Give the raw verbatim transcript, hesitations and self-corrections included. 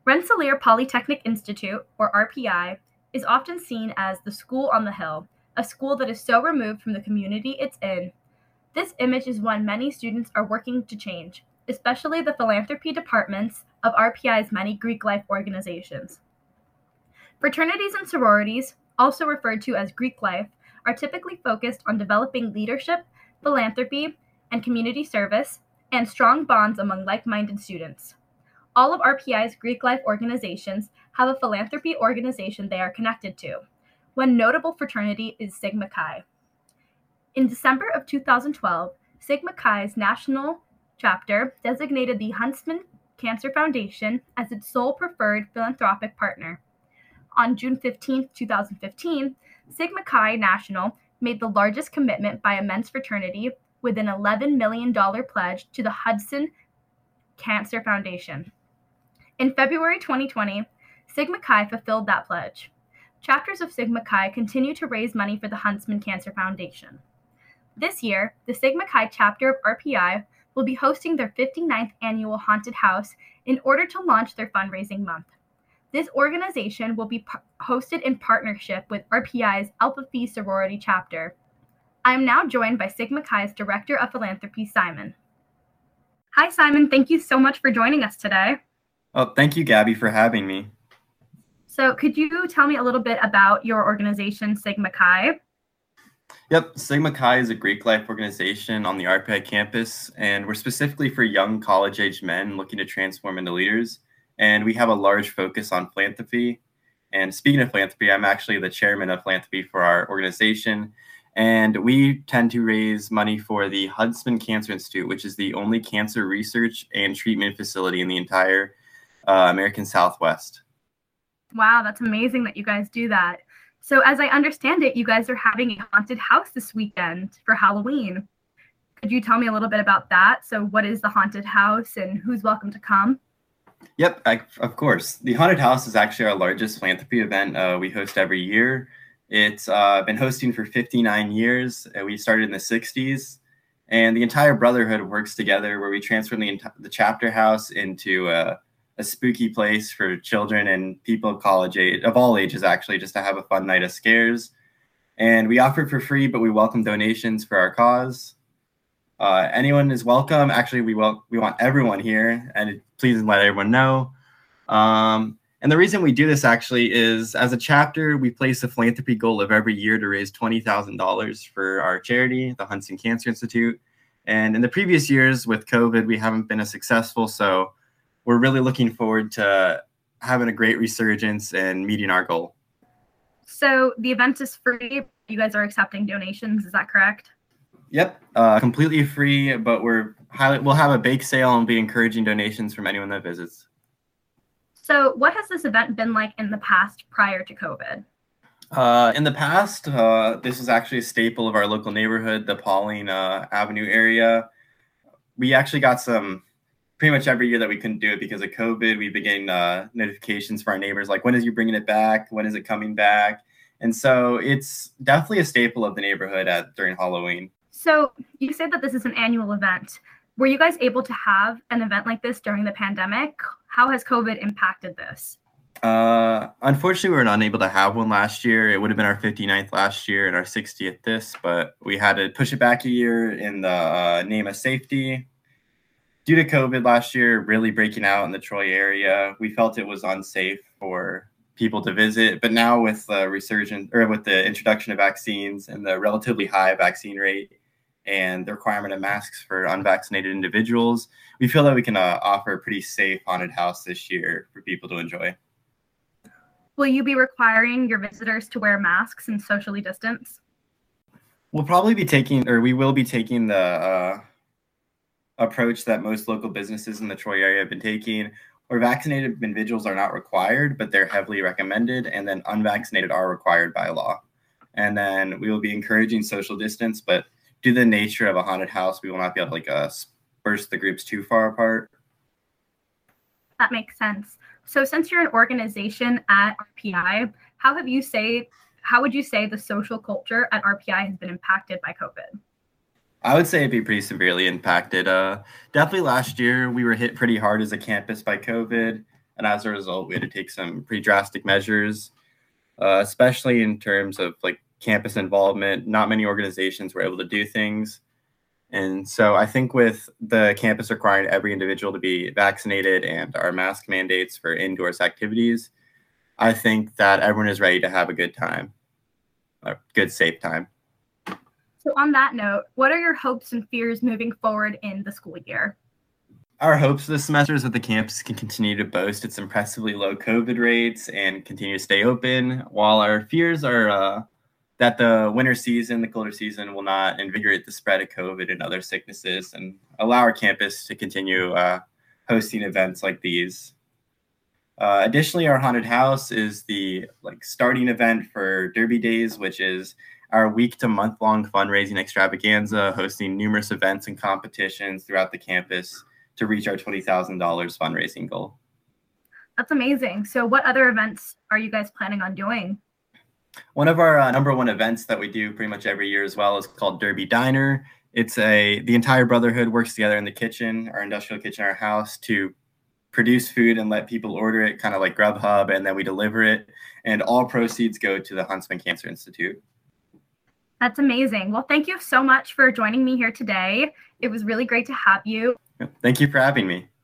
Rensselaer Polytechnic Institute, or R P I, is often seen as the school on the hill, a school that is so removed from the community it's in. This image is one many students are working to change, especially the philanthropy departments of R P I's many Greek life organizations. Fraternities and sororities, also referred to as Greek life, are typically focused on developing leadership, philanthropy, and community service, and strong bonds among like-minded students. All of R P I's Greek life organizations have a philanthropy organization they are connected to. One notable fraternity is Sigma Chi. In December of two thousand twelve, Sigma Chi's national chapter designated the Huntsman Cancer Foundation as its sole preferred philanthropic partner. On June fifteenth, two thousand fifteen, Sigma Chi National made the largest commitment by a men's fraternity with an eleven million dollars pledge to the Hudson Cancer Foundation. In February twenty twenty, Sigma Chi fulfilled that pledge. Chapters of Sigma Chi continue to raise money for the Huntsman Cancer Foundation. This year, the Sigma Chi chapter of R P I will be hosting their fifty-ninth annual Haunted House in order to launch their fundraising month. This organization will be p- hosted in partnership with R P I's Alpha Phi sorority chapter. I am now joined by Sigma Chi's Director of Philanthropy, Simon. Hi, Simon. Thank you so much for joining us today. Oh, thank you, Gabby, for having me. So could you tell me a little bit about your organization, Sigma Chi? Yep, Sigma Chi is a Greek life organization on the R P I campus, and we're specifically for young college-age men looking to transform into leaders. And we have a large focus on philanthropy. And speaking of philanthropy, I'm actually the chairman of philanthropy for our organization. And we tend to raise money for the Huntsman Cancer Institute, which is the only cancer research and treatment facility in the entire uh, American Southwest. Wow, that's amazing that you guys do that. So as I understand it, you guys are having a haunted house this weekend for Halloween. Could you tell me a little bit about that? So what is the haunted house and who's welcome to come? Yep, I, of course. The Haunted House is actually our largest philanthropy event uh, we host every year. It's uh, been hosting for fifty-nine years. Uh, we started in the sixties, and the entire brotherhood works together where we transform the, the chapter house into a, a spooky place for children and people of college age, of all ages, actually, just to have a fun night of scares. And we offer it for free, but we welcome donations for our cause. Uh, anyone is welcome. Actually, we wel- we want everyone here, and please let everyone know. Um, and the reason we do this actually is, as a chapter, we place a philanthropy goal of every year to raise twenty thousand dollars for our charity, the Huntsman Cancer Institute. And in the previous years with COVID, we haven't been as successful, so we're really looking forward to having a great resurgence and meeting our goal. So the event is free. You guys are accepting donations. Is that correct? Yep, uh, completely free, but we're highly, we'll have a bake sale and be encouraging donations from anyone that visits. So what has this event been like in the past prior to COVID? Uh, in the past, uh, this is actually a staple of our local neighborhood, the Pauling uh, Avenue area. We actually got some, pretty much every year that we couldn't do it because of COVID, we've been getting uh, notifications from our neighbors like, when is you bringing it back? When is it coming back? And so it's definitely a staple of the neighborhood at during Halloween. So you said that this is an annual event. Were you guys able to have an event like this during the pandemic? How has COVID impacted this? Uh, unfortunately, we were unable to have one last year. It would have been our fifty-ninth last year and our sixtieth this, but we had to push it back a year in the uh, name of safety. Due to COVID last year really breaking out in the Troy area, we felt it was unsafe for people to visit. But now with the resurgence or with the introduction of vaccines and the relatively high vaccine rate and the requirement of masks for unvaccinated individuals, we feel that we can uh, offer a pretty safe haunted house this year for people to enjoy. Will you be requiring your visitors to wear masks and socially distance? We'll probably be taking, or we will be taking the uh, approach that most local businesses in the Troy area have been taking, where vaccinated individuals are not required, but they're heavily recommended, and then unvaccinated are required by law. And then we will be encouraging social distance, but due to the nature of a haunted house, we will not be able to like uh, disperse the groups too far apart. That makes sense. So since you're an organization at R P I, how have you say, how would you say the social culture at R P I has been impacted by COVID? I would say it'd be pretty severely impacted. Uh, definitely last year, we were hit pretty hard as a campus by COVID. And as a result, we had to take some pretty drastic measures, uh, especially in terms of like campus involvement. Not many organizations were able to do things. And so I think with the campus requiring every individual to be vaccinated and our mask mandates for indoors activities, I think that everyone is ready to have a good time, a good, safe time. So on that note, what are your hopes and fears moving forward in the school year? Our hopes for the semester is that the campus can continue to boast its impressively low COVID rates and continue to stay open, while our fears are uh, that the winter season, the colder season, will not invigorate the spread of COVID and other sicknesses and allow our campus to continue uh, hosting events like these. Uh, additionally, our haunted house is the like starting event for Derby Days, which is our week to month long fundraising extravaganza, hosting numerous events and competitions throughout the campus to reach our twenty thousand dollars fundraising goal. That's amazing. So what other events are you guys planning on doing? One of our uh, number one events that we do pretty much every year as well is called Derby Diner. It's a, the entire brotherhood works together in the kitchen, our industrial kitchen, our house, to produce food and let people order it, kind of like Grubhub, and then we deliver it. And all proceeds go to the Huntsman Cancer Institute. That's amazing. Well, thank you so much for joining me here today. It was really great to have you. Thank you for having me.